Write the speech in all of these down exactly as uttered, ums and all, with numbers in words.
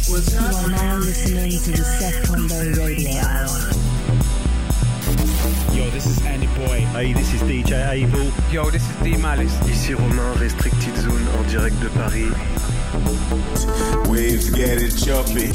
You are now listening to the Seth Combo Radio Hour. Yo, this is Andy Boy. Hey, this is D J Abel. Yo, this is D Malice. Ici Romain, Restricted Zone en direct de Paris. Waves get it choppy.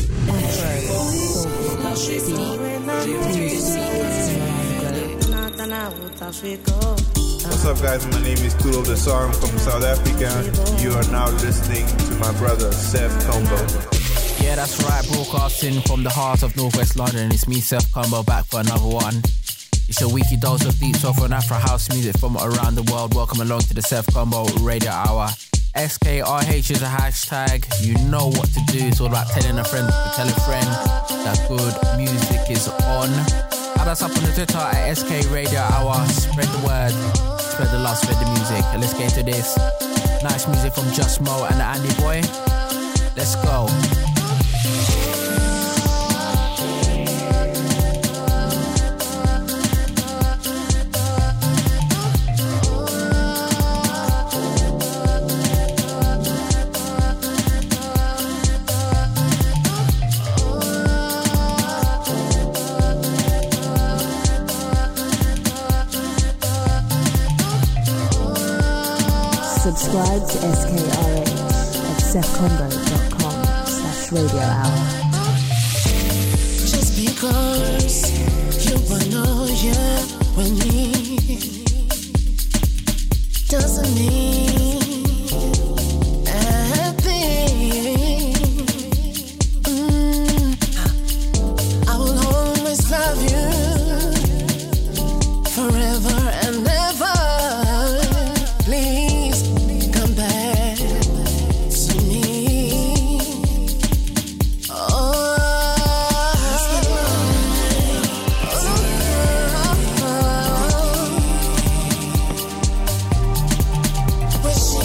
What's up, guys? My name is Tulo the Song from South Africa. You are now listening to my brother Seth Combo. Yeah, that's right. Broadcasting from the heart of Northwest London. It's me, Seth Combo, back for another one. It's your weekly dose of deep soul and Afro house music from around the world. Welcome along to the Seth Combo Radio Hour. S K R H is a hashtag. You know what to do. It's all about telling a friend to tell a friend that good music is on. Add us up on the Twitter at S K Radio Hour. Spread the word, spread the love, spread the music. And let's get into this. Nice music from Just Mo and Andy Boy. Let's go. Subscribe to S K R H at seth combo dot com slash radio hour. Just because you know you're with me doesn't mean a thing. Mm. I will always love you forever and ever. Please come back to me. Oh, wishing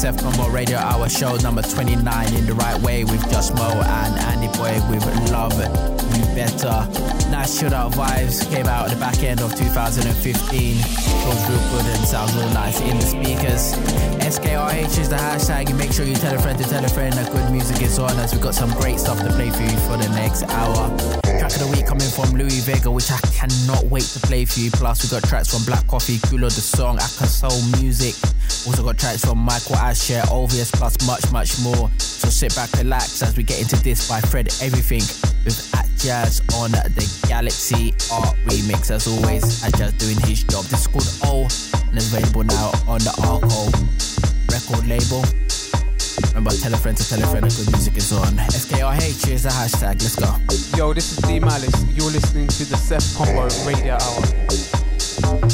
Seth Combo Radio Hour show number twenty-nine in the right way with Just Mo and Andy Boy with Love You Better. Nice chilled out vibes, came out at the back end of two thousand fifteen. Feels real good and sounds real nice in the speakers. S K R H is the hashtag, and make sure you tell a friend to tell a friend that good music is on, as we've got some great stuff to play for you for the next hour. Track of the week coming from Louis Vega, which I cannot wait to play for you. Plus we got tracks from Black Coffee, Kulo the Song, Aka Soul Music. Also got tracks from Michael Asher, Obvious, plus much, much more. So sit back, relax as we get into this by Fred Everything with At Jazz on the Galaxy Art remix. As always, At Jazz doing his job. This is called O and is available now on the Arco record label. Remember, tell a friend to tell a friend that good music is on. S K R H is the hashtag. Let's go. Yo, this is D Malice. You're listening to the Seth Combo Radio Hour.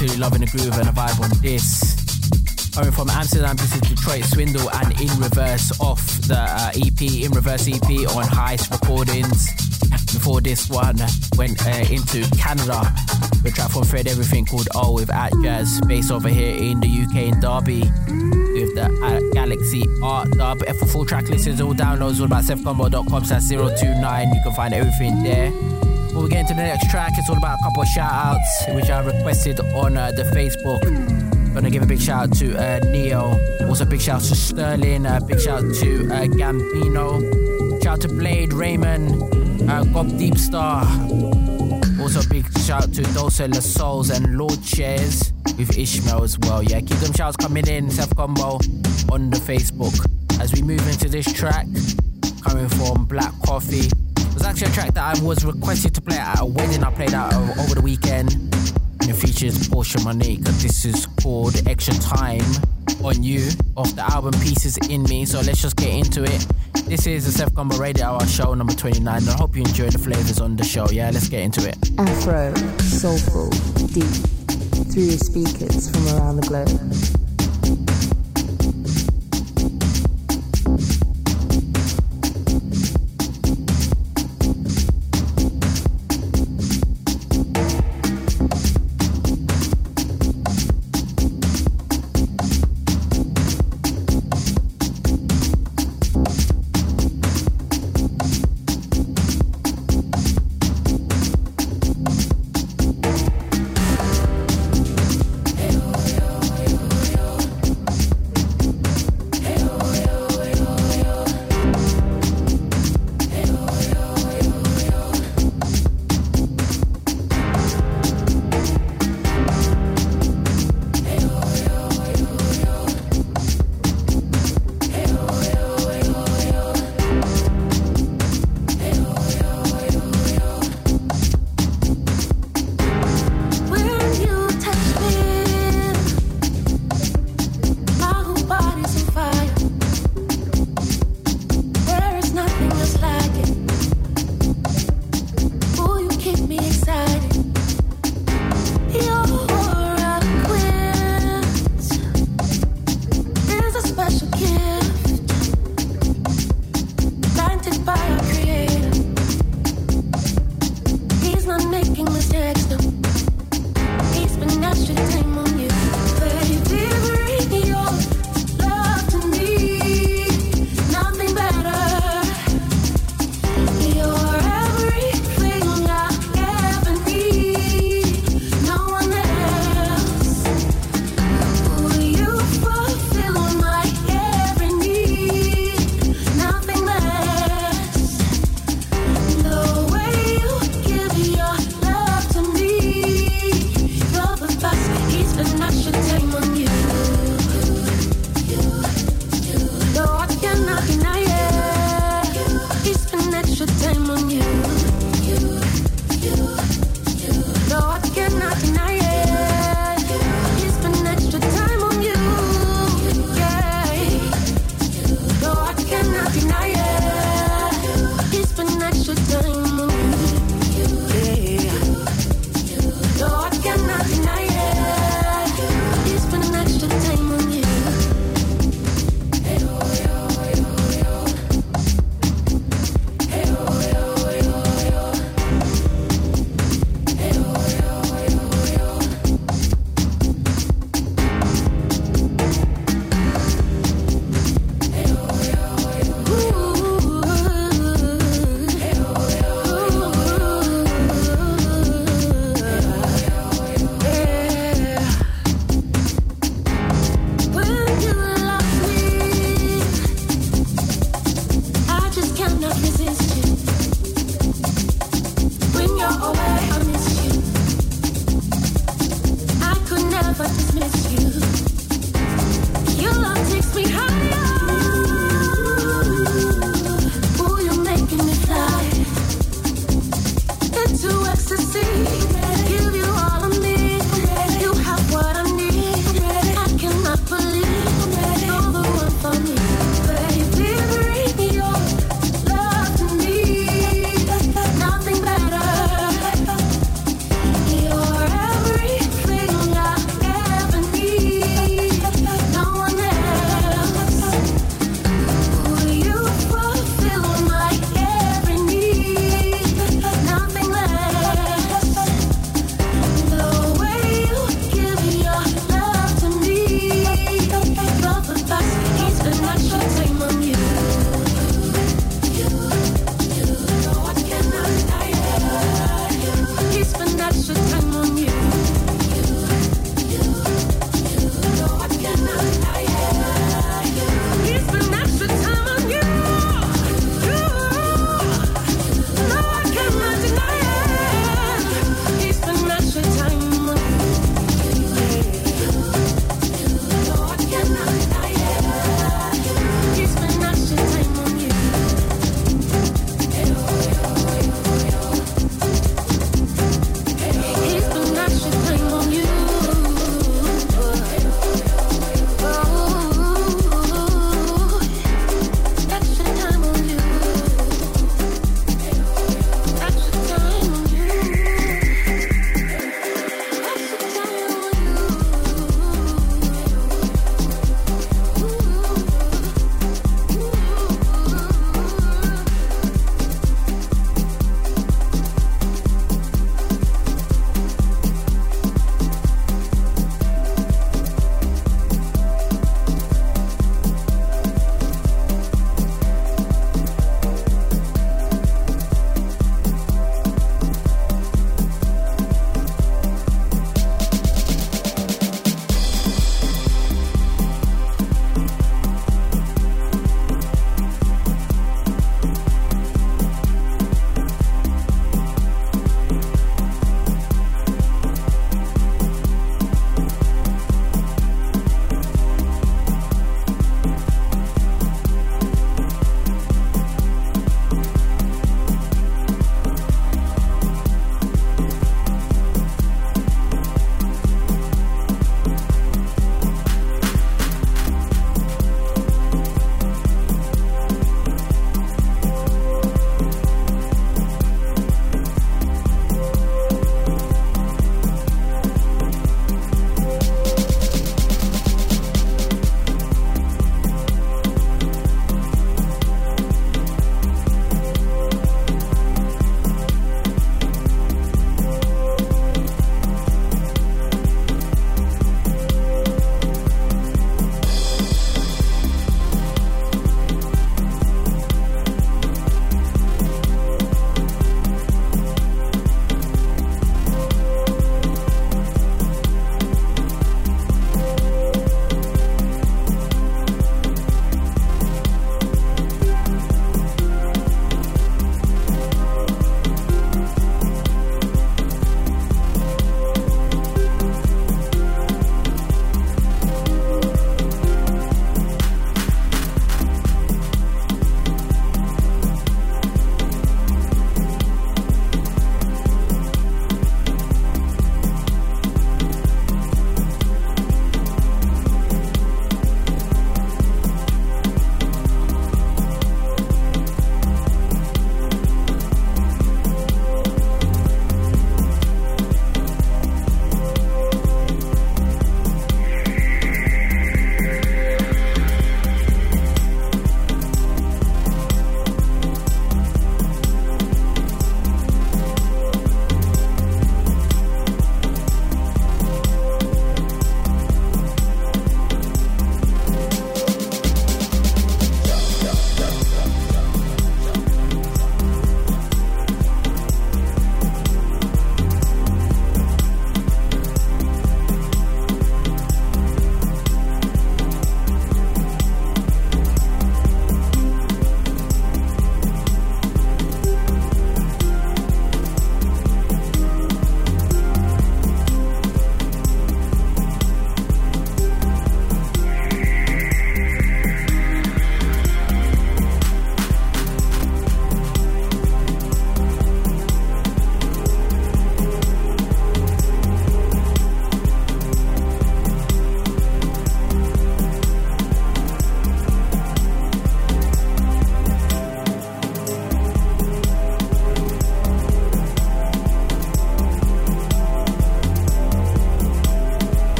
absolutely loving the groove and the vibe on this. Coming from Amsterdam, this is Detroit Swindle and In Reverse off the uh, E P, In Reverse E P on Heist Recordings. Before this one, went uh, into Canada with a track from Fred Everything called O with At Jazz, based over here in the U K in Derby with the uh, Galaxy Art Dub. And for full track listings, all downloads, all about sef combo dot com slash zero two nine. You can find everything there. Before we get into the next track, it's all about a couple of shout outs which I requested on uh, the Facebook. Gonna give a big shout out to uh, Neo, also big shout out to Sterling, uh, big shout out to uh, Gambino, shout out to Blade, Raymond, uh, Gob Deep Star, also big shout out to Dulce La Souls and Lord Shares with Ishmael as well. Yeah, keep them shouts coming in, Sef Combo on the Facebook. As we move into this track, coming from Black Coffee, it was actually a track that I was requested to play at a wedding I played out over the weekend. And it features Portia Monique. This is called Extra Time on You off the album Pieces in Me. So let's just get into it. This is the Sef Combo Radio Hour show number twenty-nine. And I hope you enjoy the flavors on the show. Yeah, let's get into it. Afro, soulful, deep, through your speakers from around the globe.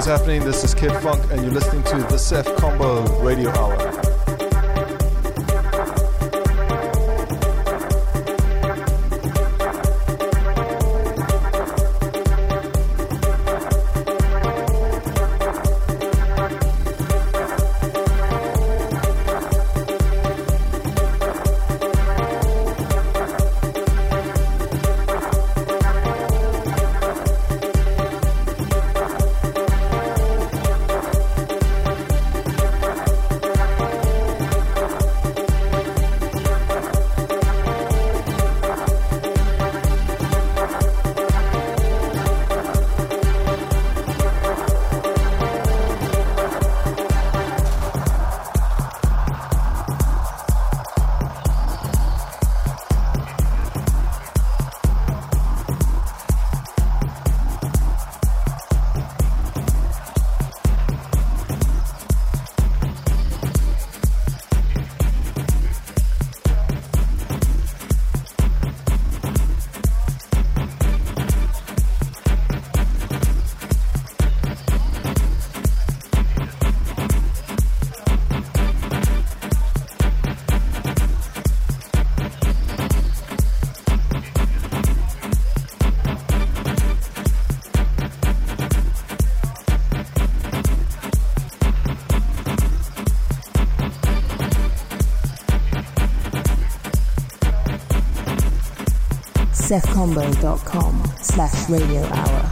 What's happening? This is Kid Funk, and you're listening to the Seth Combo Radio Hour. seth combo dot com slash radio hour.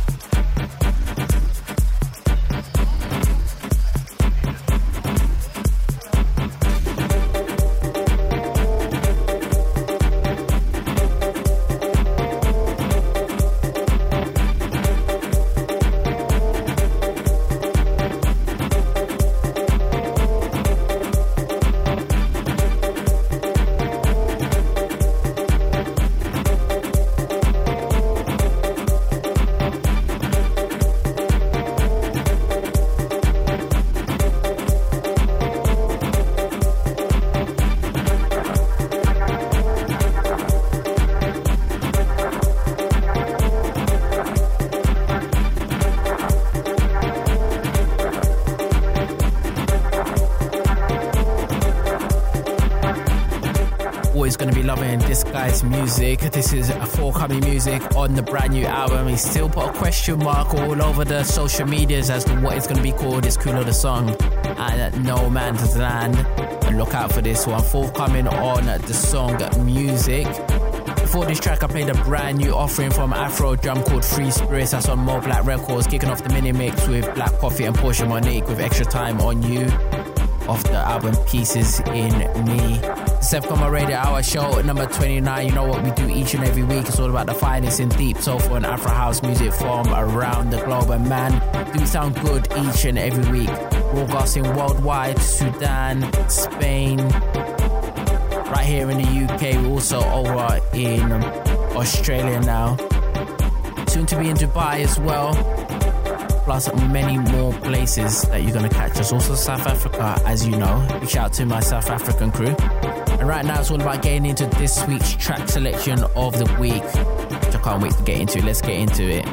Music. This is a forthcoming music on the brand new album. He still put a question mark all over the social medias as to what it's going to be called. It's Kulo the Song and No Man's Land. And look out for this one, forthcoming on the song Music. Before this track, I played a brand new offering from Afro Drum called Free Spirits. That's on Mo Black Records, kicking off the mini mix with Black Coffee and Portia Monique with Extra Time on You, off the album Pieces in Me. Seth Combo Radio Hour show number twenty-nine. You know what we do each and every week. It's all about the finest in deep soulful and Afro house music from around the globe. And man, do sound good each and every week. Broadcasting worldwide, Sudan, Spain, right here in the U K. We're also over in Australia now. Soon to be in Dubai as well. Plus many more places that you're going to catch us. Also South Africa, as you know. Big shout out to my South African crew. And right now it's all about getting into this week's track selection of the week, which I can't wait to get into. Let's get into it.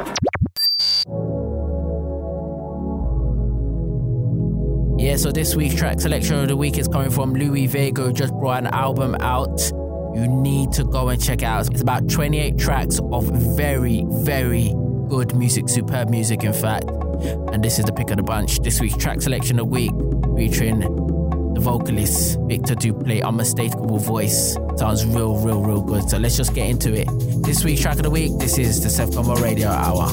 Yeah, so this week's track selection of the week is coming from Louis Vega, who just brought an album out. You need to go and check it out. It's about twenty-eight tracks of very, very good music, superb music in fact. And this is the pick of the bunch. This week's track selection of the week featuring the vocalist Victor Duplay, unmistakable voice. Sounds real, real, real good. So let's just get into it. This week's track of the week, this is the Seth Combo Radio Hour.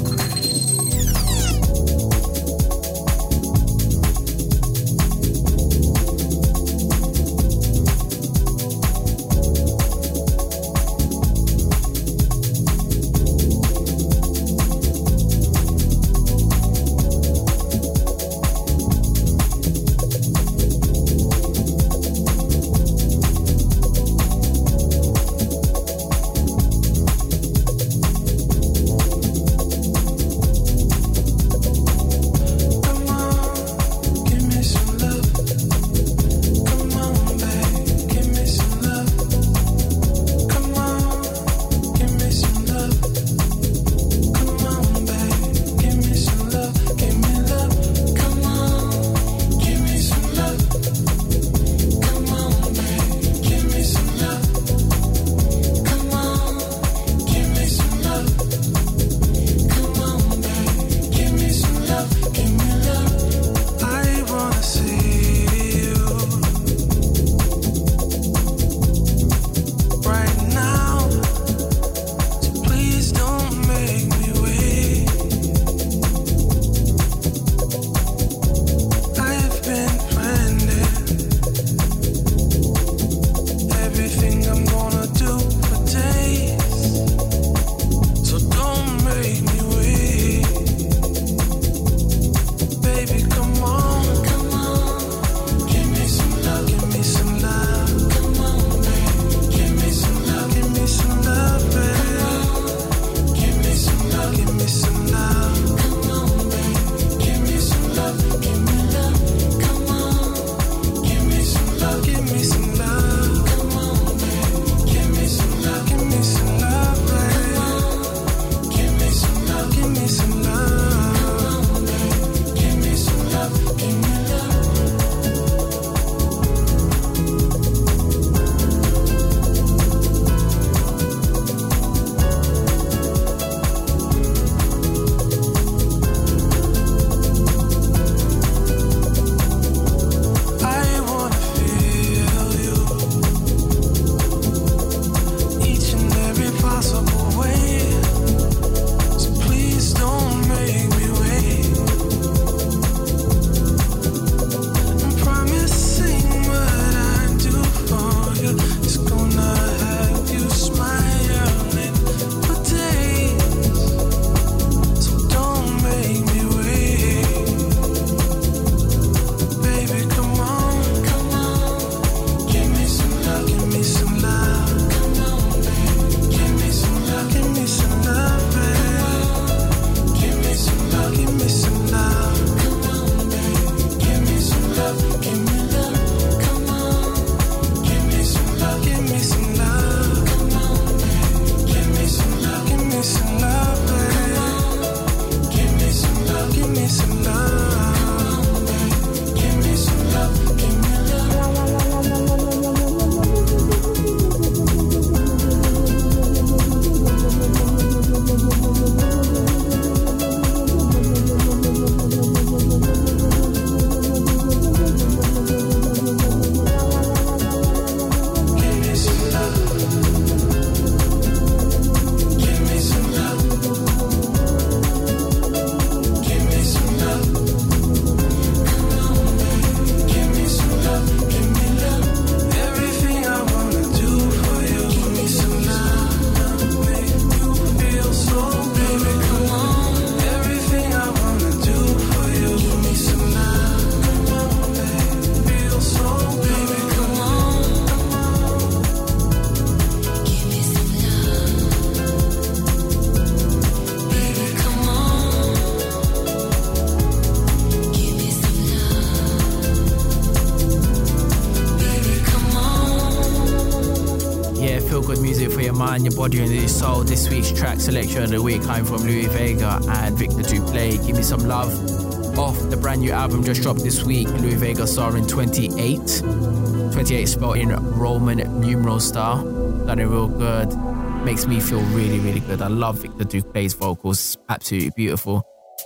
Mind, Your Body and Your Soul. This week's track selection of the week came from Louis Vega and Victor Duplay. Give Me Some Love off the brand new album just dropped this week. Louis Vega starring twenty-eight. twenty-eight spelled in Roman numeral star. Done it real good. Makes me feel really, really good. I love Victor Duplay's vocals. Absolutely beautiful.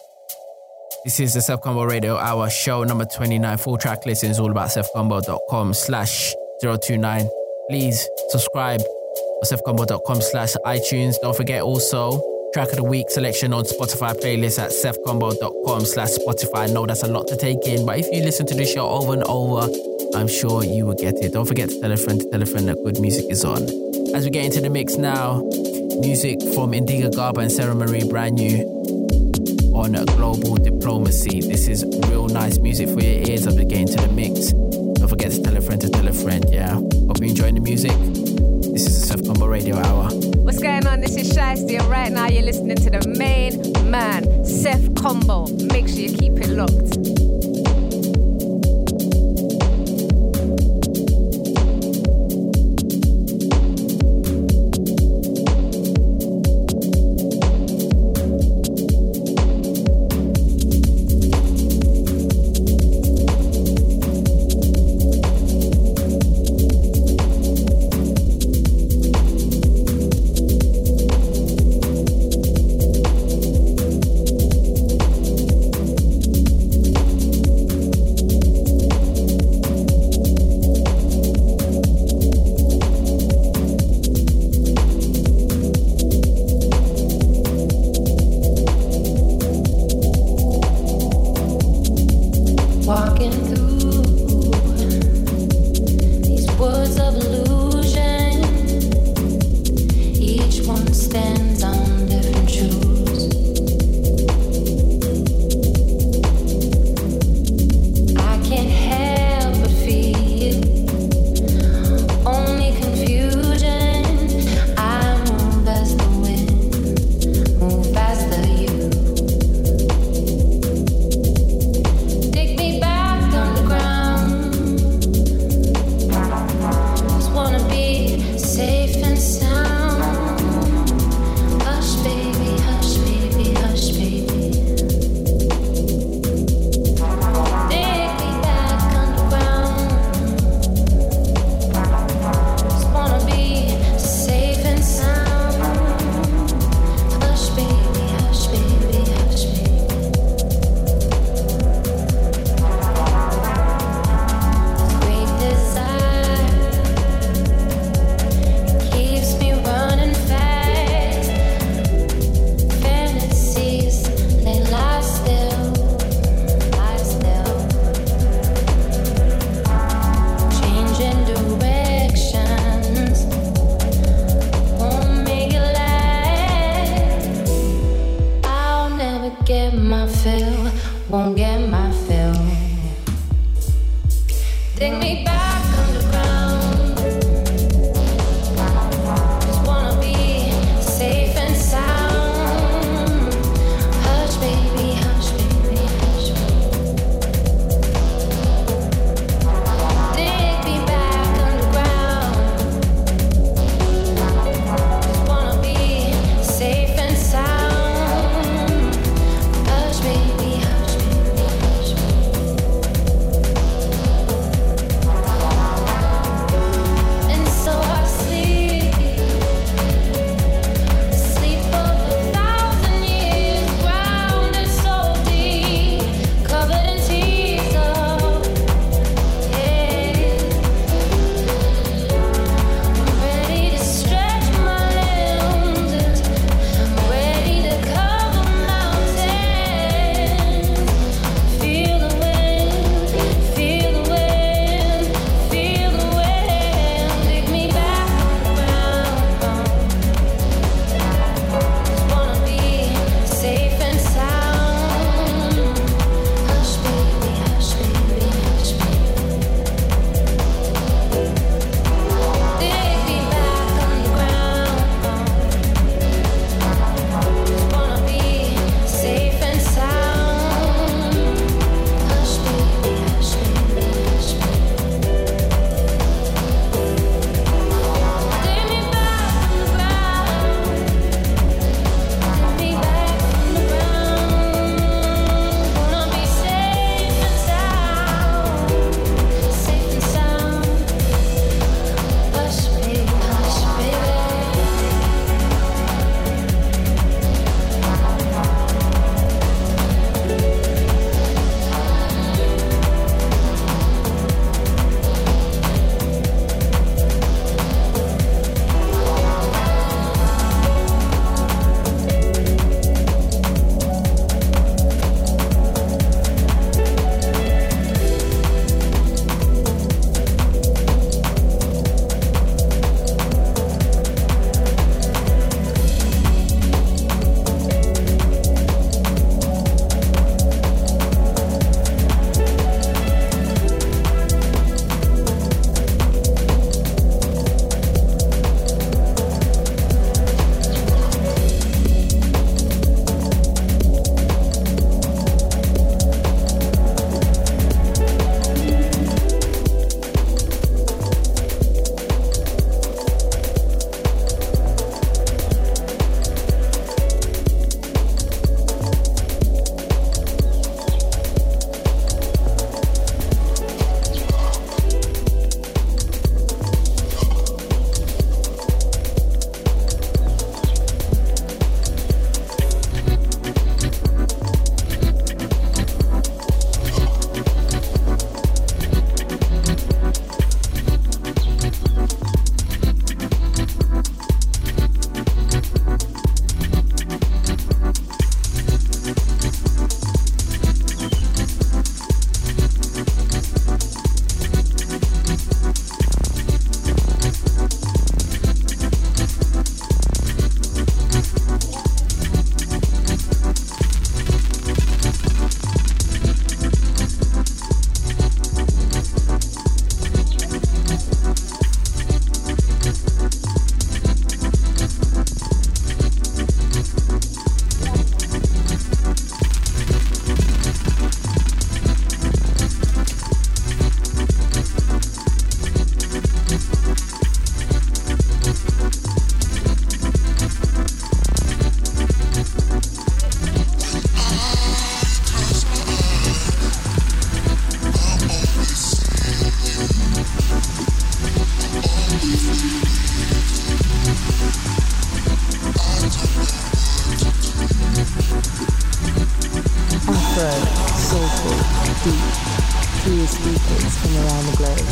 This is the Seth Combo Radio Hour, show number twenty-nine. Full track listen is all about sethcombo.com slash 029. Please subscribe. sethcombo.com slash iTunes. Don't forget also track of the week selection on Spotify playlist at sethcombo.com slash Spotify. I know that's a lot to take in, but if you listen to the show over and over, I'm sure you will get it. Don't forget to tell a friend to tell a friend that good music is on. As we get into the mix now, music from Indiga Garba and Sarah Marie, brand new on Global Diplomacy. This is real nice music for your ears as we get into the mix. Don't forget to tell a friend to tell a friend, yeah? Hope you're enjoying the music. This is the Seth Combo Radio Hour. What's going on? This is Shiesty, and right now you're listening to the main man, Seth Combo. Make sure you keep it locked. get my fill, won't get my fill. Dig me back underground. Just wanna be safe and sound. Hush, baby, hush, baby, hush. Dig me back underground. Just wanna be safe and sound. Hush, baby, hush, baby, hush. And so I sleep, sleep for a thousand years, grounded so deep, covered in tears of yeah. I'm ready to stretch my limbs, I'm ready to cover mountains. Feel the wind, feel the wind, feel the wind. Dig me back underground. Just wanna be safe and sound. Hush, baby, hush, baby, hush, baby. Dig me back underground. Just wanna be safe and sound. Hush, baby, hush, baby, hush, baby. Dig me back underground. Dig me back underground. Wanna be safe and sound. Safe and sound. Hush, baby, hush, baby. Afro, soulful, deep, through speakers from around the globe.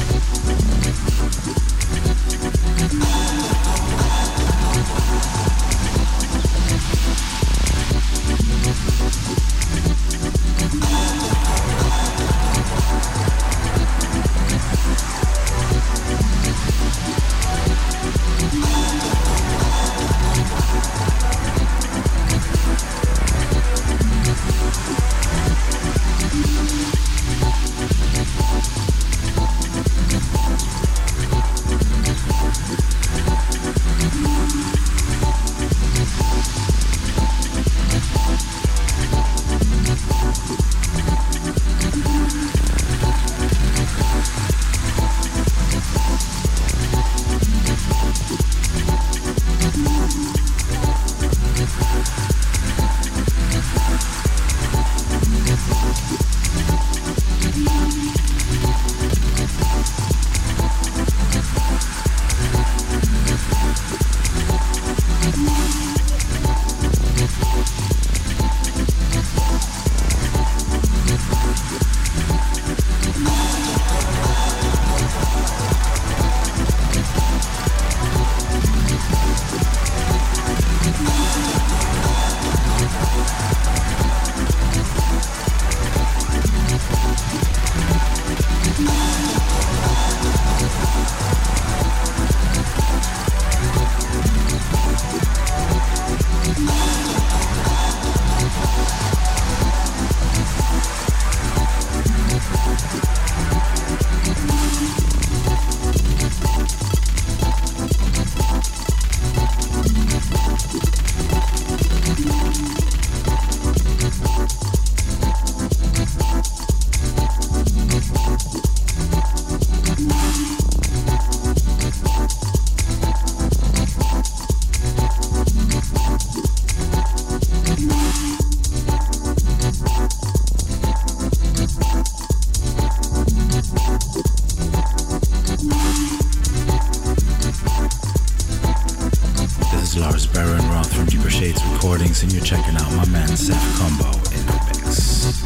and you're checking out my man Seth Combo in the mix.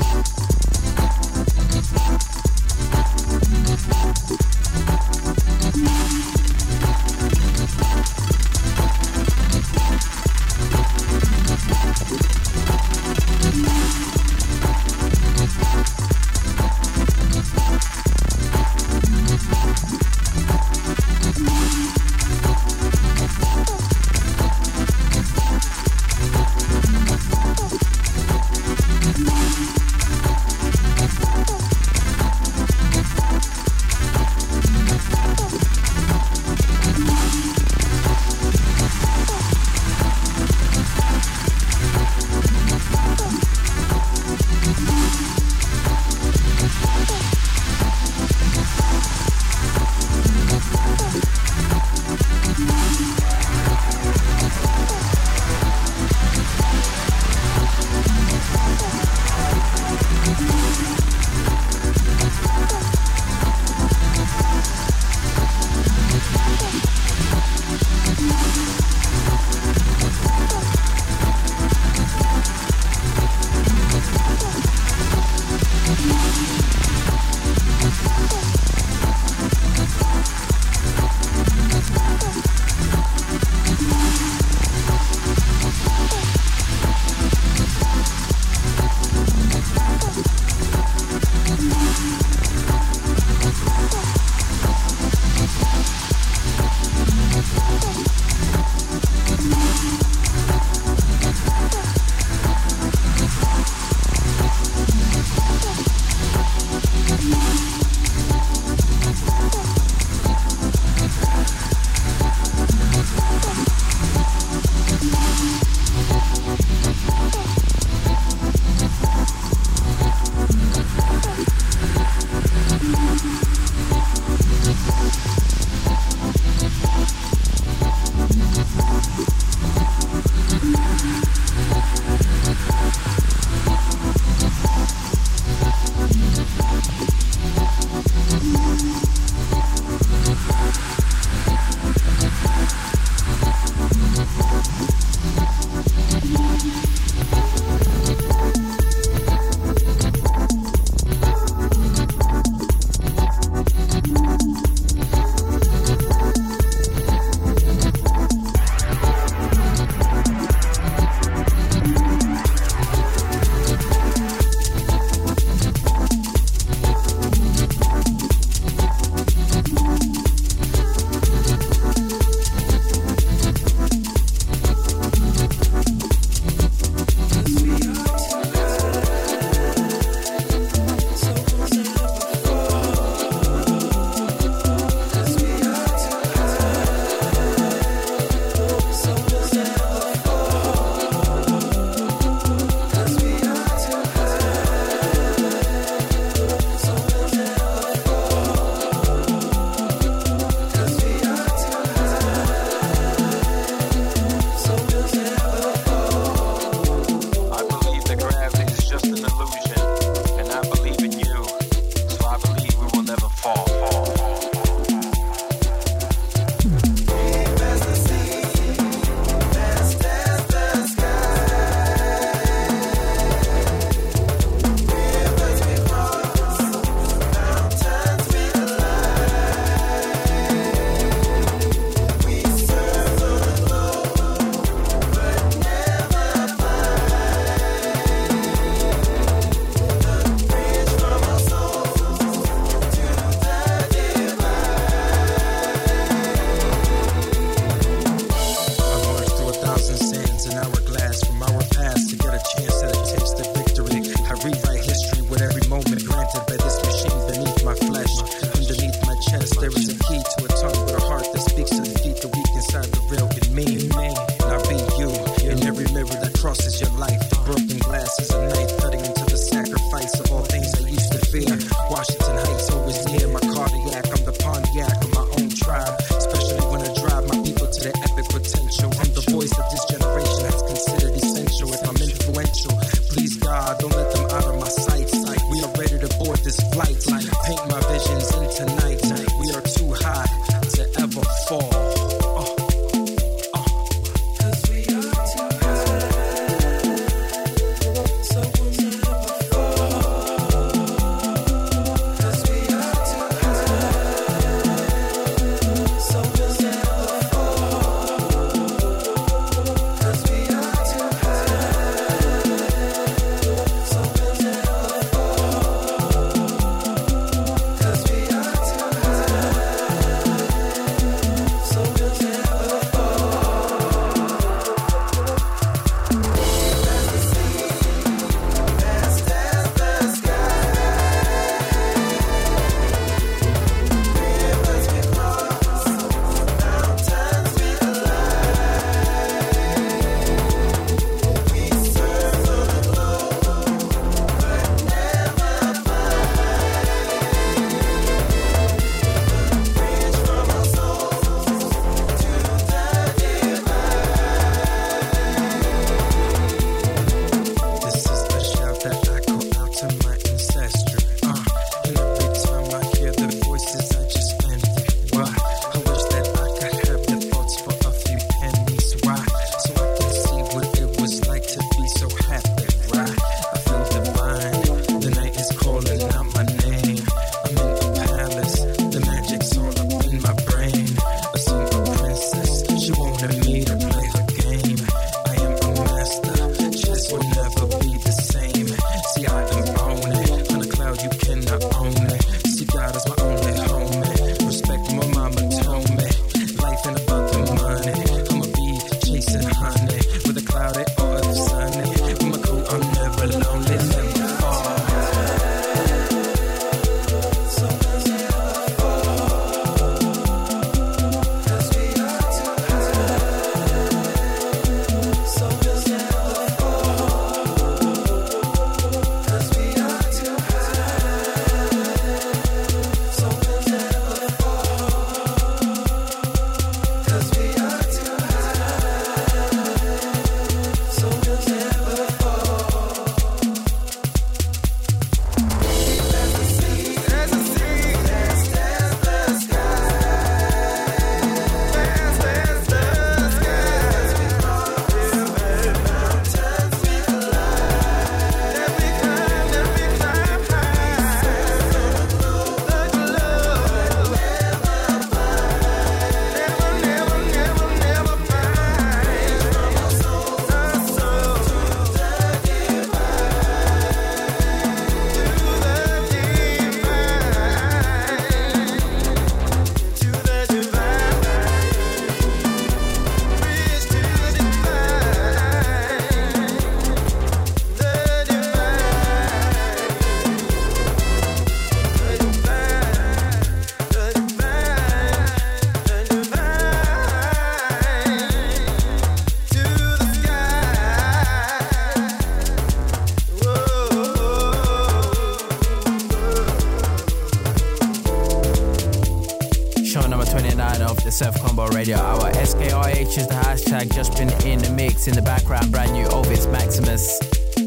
the Seth Combo Radio Hour. S K R H is the hashtag, just been in the mix. In the background, brand new Ovis Maximus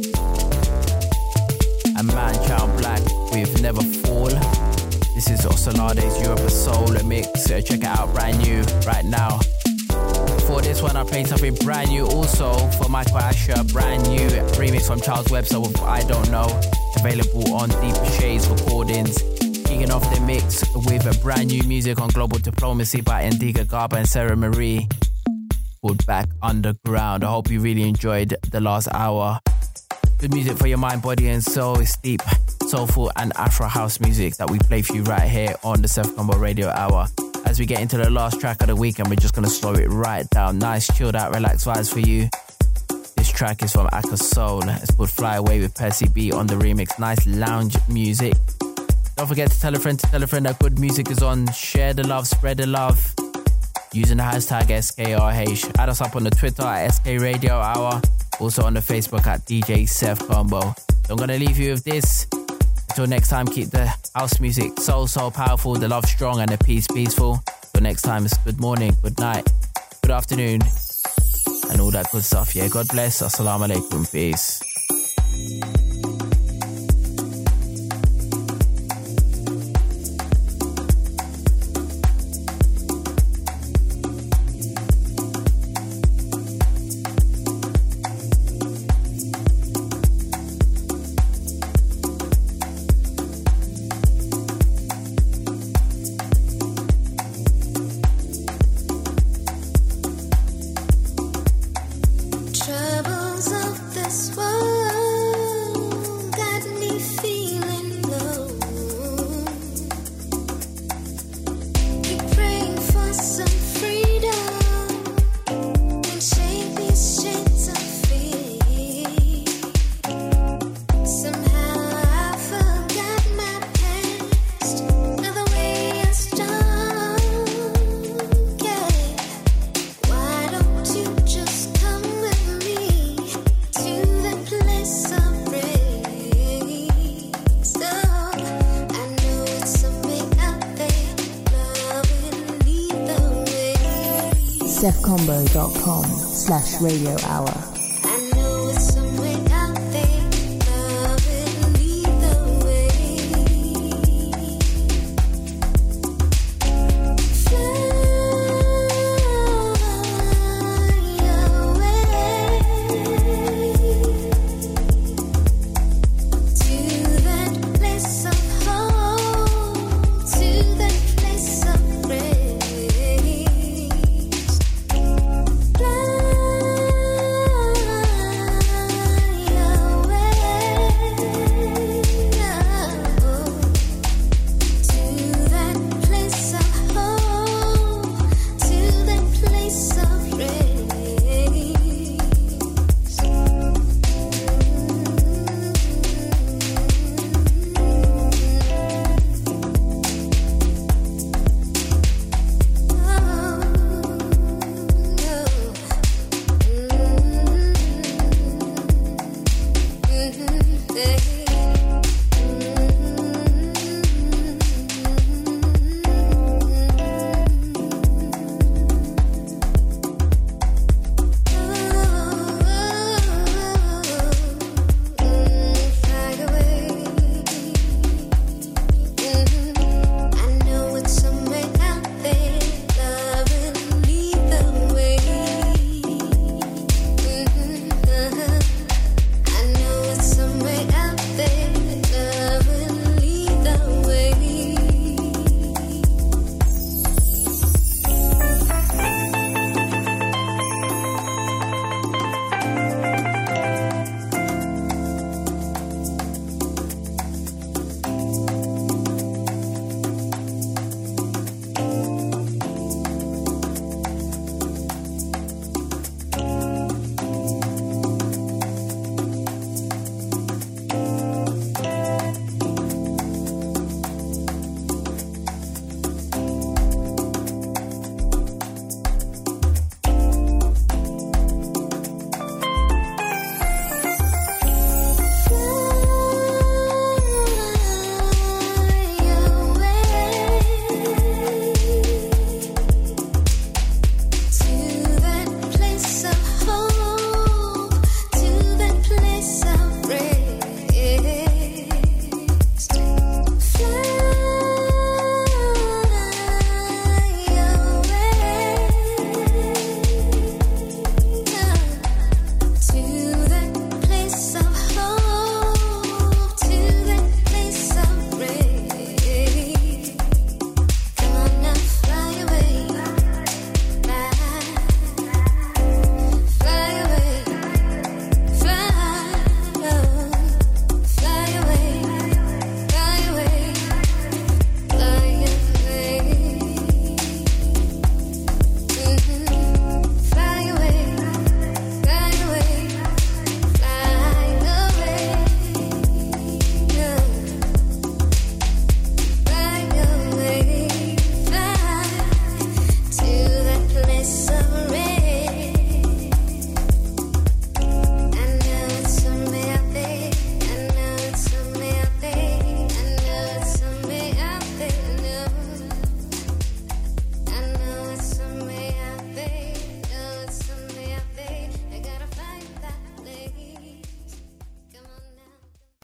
and Man Child Black with Never Fall. This is Osalades Europa Soul mix. Uh, check it out, brand new right now. For this one, I played something brand new also for Michael Asher, brand new remix from Charles Webster with I Don't Know, available on Deeper Shades Recordings. Kicking off the mix with a brand new music on Global Diplomacy by Indiga Garba and Sarah Marie, called Back Underground. I hope you really enjoyed the last hour. Good music for your mind, body and soul. It's deep, soulful and Afro house music that we play for you right here on the Seth Combo Radio Hour. As we get into the last track of the weekend, we're just going to slow it right down. Nice, chilled out, relaxed vibes for you. This track is from Aka Soul. It's called Fly Away with Percy B on the remix. Nice lounge music. Don't forget to tell a friend to tell a friend that good music is on. Share the love, spread the love. Using the hashtag S K R H. Add us up on the Twitter at S K Radio Hour. Also on the Facebook at D J Seth Combo. So I'm going to leave you with this. Until next time, keep the house music so, so powerful, the love strong and the peace peaceful. Until next time, it's good morning, good night, good afternoon, and all that good stuff. Yeah, God bless. Assalamu alaikum. Peace. Troubles of this world. seth combo dot com slash radio hour.